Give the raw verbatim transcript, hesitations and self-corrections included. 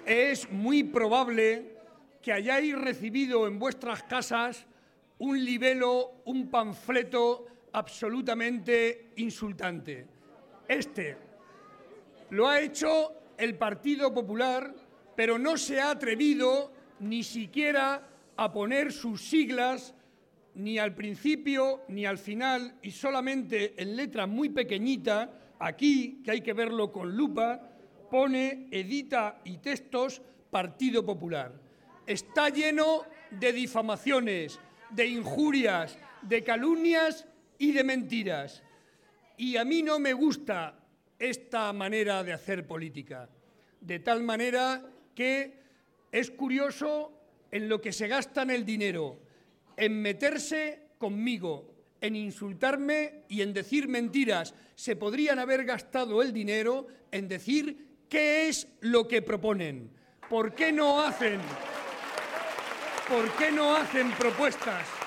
es muy probable que hayáis recibido en vuestras casas un libelo, un panfleto absolutamente insultante. Este lo ha hecho el Partido Popular, pero no se ha atrevido ni siquiera a poner sus siglas ni al principio ni al final, y solamente en letra muy pequeñita, aquí, que hay que verlo con lupa, pone edita y textos Partido Popular. Está lleno de difamaciones, de injurias, de calumnias y de mentiras. Y a mí no me gusta esta manera de hacer política, de tal manera que es curioso en lo que se gastan el dinero, en meterse conmigo, en insultarme y en decir mentiras. Se podrían haber gastado el dinero en decir qué es lo que proponen. ¿Por qué no hacen, por qué no hacen propuestas?